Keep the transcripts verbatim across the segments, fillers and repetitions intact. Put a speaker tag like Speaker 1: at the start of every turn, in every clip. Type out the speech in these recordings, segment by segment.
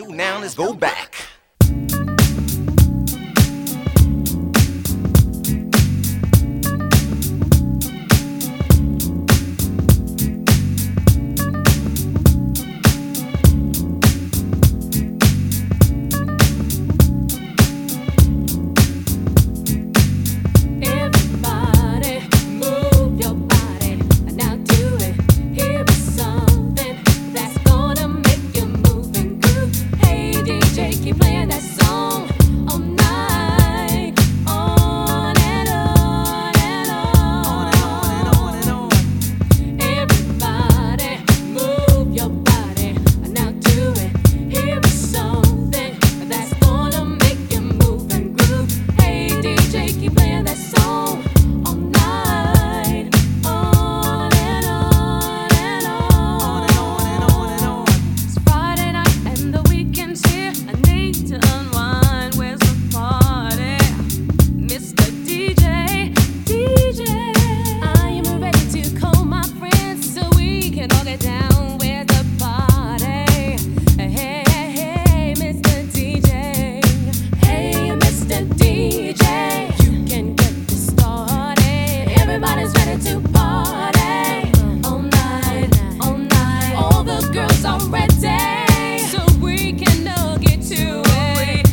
Speaker 1: do now is go back.
Speaker 2: Keep playing that song all night, on and on and on, on and on and on. Everybody, move your body, now do it. Here is something that's gonna make you move and groove. Hey D J, keep playing that song all night, on and on and on, on and on and on. It's Friday night and the weekend's here. To unwind, where's the party? Mister D J, D J, I am ready to call my friends so we can all get down. Where's the party? Hey, hey, hey, Mister D J. Hey, Mister D J, you can get this started. Everybody's ready to party all night, all night. All the girls are ready, so we can all get to it.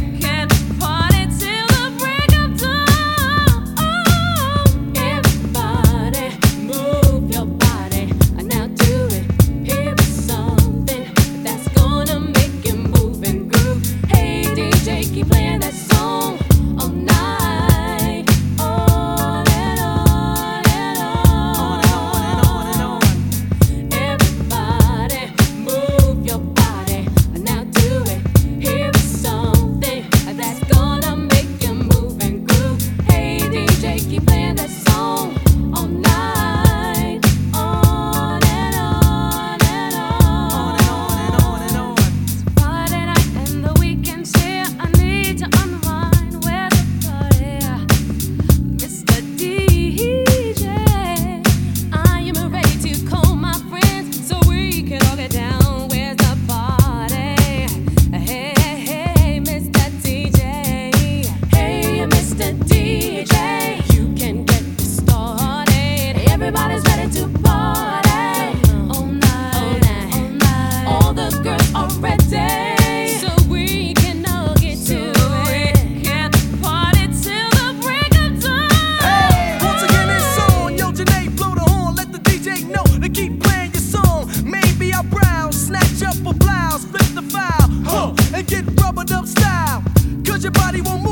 Speaker 2: Keep playing that song all night, on and on and on, on and on and on. Everybody, move your body, now do it. Here is something that's gonna make you move and groove. Hey D J, keep playing that song all night, on and on and on, on and on and on. It's Friday night and the weekend's here. I need to unwind, where's the party? Mister D J, I am ready to call my friends so we can all get down. Where's the party? Hey, hey, hey, Mister D J. Hey, Mister D J, you can get this started. Everybody's ready to party all night, all night, all night. All the girls are ready, so we can all get to it. Can't party till the break of dawn.
Speaker 3: Hey, once again it's on. Yo, Janae, blow the horn, let the D J know to keep playing your song. Maybe I'll browse, snatch up a blouse, flip the file, huh, and get rubbered up style. Cause your body won't move.